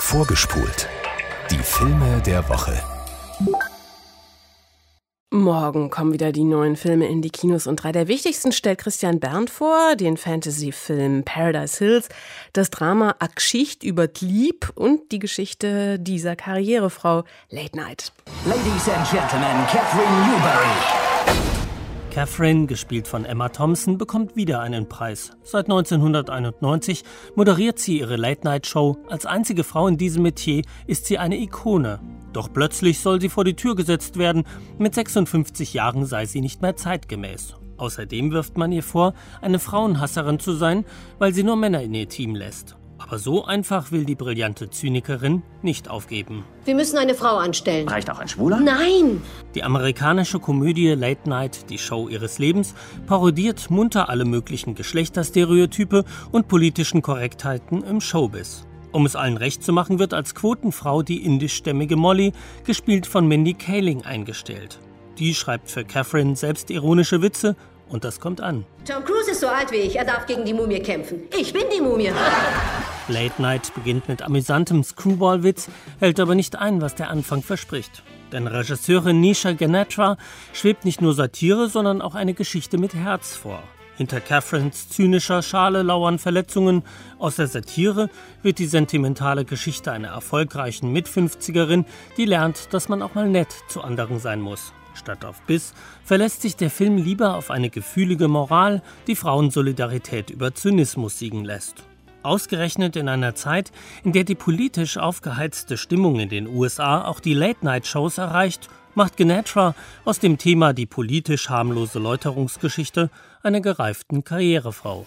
Vorgespult. Die Filme der Woche. Morgen kommen wieder die neuen Filme in die Kinos und 3 der wichtigsten stellt Christian Berndt vor, den Fantasy-Film Paradise Hills, das Drama A Geschicht über d'Lieb und die Geschichte dieser Karrierefrau Late Night. Ladies and Gentlemen, Catherine Newberry. Catherine, gespielt von Emma Thompson, bekommt wieder einen Preis. Seit 1991 moderiert sie ihre Late-Night-Show. Als einzige Frau in diesem Metier ist sie eine Ikone. Doch plötzlich soll sie vor die Tür gesetzt werden. Mit 56 Jahren sei sie nicht mehr zeitgemäß. Außerdem wirft man ihr vor, eine Frauenhasserin zu sein, weil sie nur Männer in ihr Team lässt. Aber so einfach will die brillante Zynikerin nicht aufgeben. Wir müssen eine Frau anstellen. Reicht auch ein Schwuler? Nein! Die amerikanische Komödie Late Night, die Show ihres Lebens, parodiert munter alle möglichen Geschlechterstereotype und politischen Korrektheiten im Showbiz. Um es allen recht zu machen, wird als Quotenfrau die indischstämmige Molly, gespielt von Mindy Kaling, eingestellt. Die schreibt für Catherine selbstironische Witze und das kommt an. Tom Cruise ist so alt wie ich, er darf gegen die Mumie kämpfen. Ich bin die Mumie. Late Night beginnt mit amüsantem Screwball-Witz, hält aber nicht ein, was der Anfang verspricht. Denn Regisseurin Nisha Ganatra schwebt nicht nur Satire, sondern auch eine Geschichte mit Herz vor. Hinter Catherines zynischer Schale lauern Verletzungen. Aus der Satire wird die sentimentale Geschichte einer erfolgreichen Mit-50erin, die lernt, dass man auch mal nett zu anderen sein muss. Statt auf Biss verlässt sich der Film lieber auf eine gefühlige Moral, die Frauensolidarität über Zynismus siegen lässt. Ausgerechnet in einer Zeit, in der die politisch aufgeheizte Stimmung in den USA auch die Late-Night-Shows erreicht, macht Ganatra aus dem Thema die politisch harmlose Läuterungsgeschichte einer gereiften Karrierefrau.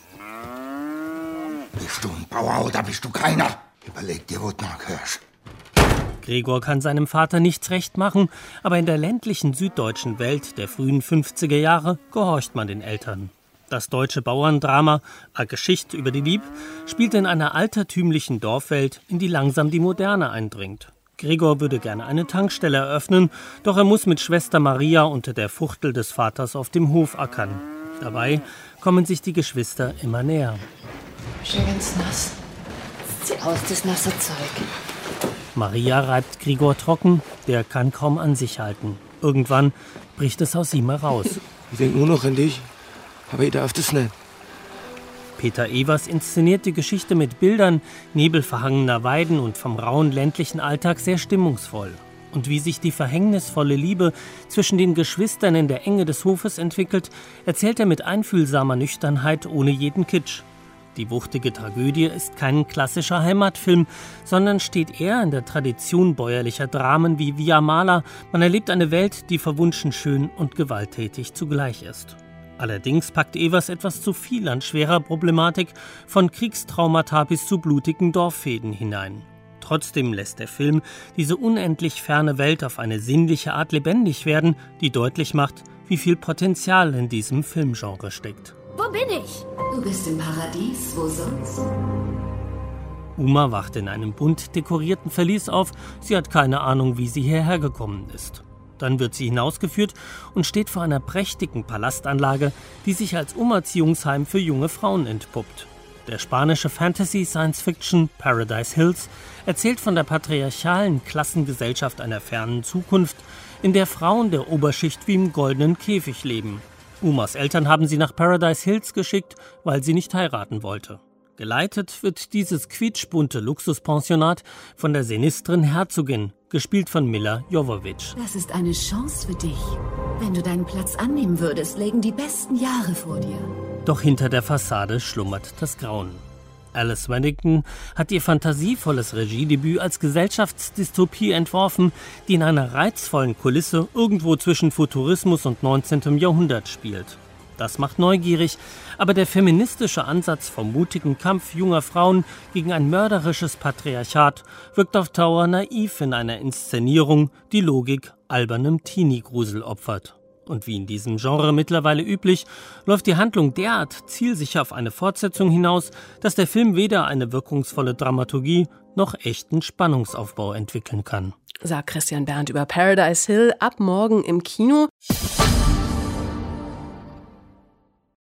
Bist du ein Bauer oder bist du keiner? Überleg dir, wo du nachhörst. Gregor kann seinem Vater nichts recht machen, aber in der ländlichen süddeutschen Welt der frühen 50er Jahre gehorcht man den Eltern. Das deutsche Bauerndrama A Geschicht über die Lieb spielt in einer altertümlichen Dorfwelt, in die langsam die Moderne eindringt. Gregor würde gerne eine Tankstelle eröffnen, doch er muss mit Schwester Maria unter der Fuchtel des Vaters auf dem Hof ackern. Dabei kommen sich die Geschwister immer näher. Schon ganz nass. Zieh aus, das nasse Zeug. Maria reibt Gregor trocken, der kann kaum an sich halten. Irgendwann bricht es aus ihm heraus. Ich denke nur noch an dich, aber ich darf das nicht. Peter Evers inszeniert die Geschichte mit Bildern nebelverhangener Weiden und vom rauen ländlichen Alltag sehr stimmungsvoll. Und wie sich die verhängnisvolle Liebe zwischen den Geschwistern in der Enge des Hofes entwickelt, erzählt er mit einfühlsamer Nüchternheit ohne jeden Kitsch. Die wuchtige Tragödie ist kein klassischer Heimatfilm, sondern steht eher in der Tradition bäuerlicher Dramen wie Via Mala. Man erlebt eine Welt, die verwunschen schön und gewalttätig zugleich ist. Allerdings packt Evers etwas zu viel an schwerer Problematik, von Kriegstraumata bis zu blutigen Dorffehden hinein. Trotzdem lässt der Film diese unendlich ferne Welt auf eine sinnliche Art lebendig werden, die deutlich macht, wie viel Potenzial in diesem Filmgenre steckt. Wo bin ich? Du bist im Paradies, wo sonst? Uma wacht in einem bunt dekorierten Verlies auf. Sie hat keine Ahnung, wie sie hierher gekommen ist. Dann wird sie hinausgeführt und steht vor einer prächtigen Palastanlage, die sich als Umerziehungsheim für junge Frauen entpuppt. Der spanische Fantasy-Science-Fiction Paradise Hills erzählt von der patriarchalen Klassengesellschaft einer fernen Zukunft, in der Frauen der Oberschicht wie im goldenen Käfig leben. Umas Eltern haben sie nach Paradise Hills geschickt, weil sie nicht heiraten wollte. Geleitet wird dieses quietschbunte Luxuspensionat von der sinistren Herzogin, gespielt von Milla Jovovich. Das ist eine Chance für dich. Wenn du deinen Platz annehmen würdest, lägen die besten Jahre vor dir. Doch hinter der Fassade schlummert das Grauen. Alice Waddington hat ihr fantasievolles Regiedebüt als Gesellschaftsdystopie entworfen, die in einer reizvollen Kulisse irgendwo zwischen Futurismus und 19. Jahrhundert spielt. Das macht neugierig, aber der feministische Ansatz vom mutigen Kampf junger Frauen gegen ein mörderisches Patriarchat wirkt auf Dauer naiv in einer Inszenierung, die Logik albernem Teenie-Grusel opfert. Und wie in diesem Genre mittlerweile üblich, läuft die Handlung derart zielsicher auf eine Fortsetzung hinaus, dass der Film weder eine wirkungsvolle Dramaturgie noch echten Spannungsaufbau entwickeln kann. Sagt Christian Berndt über Paradise Hill ab morgen im Kino.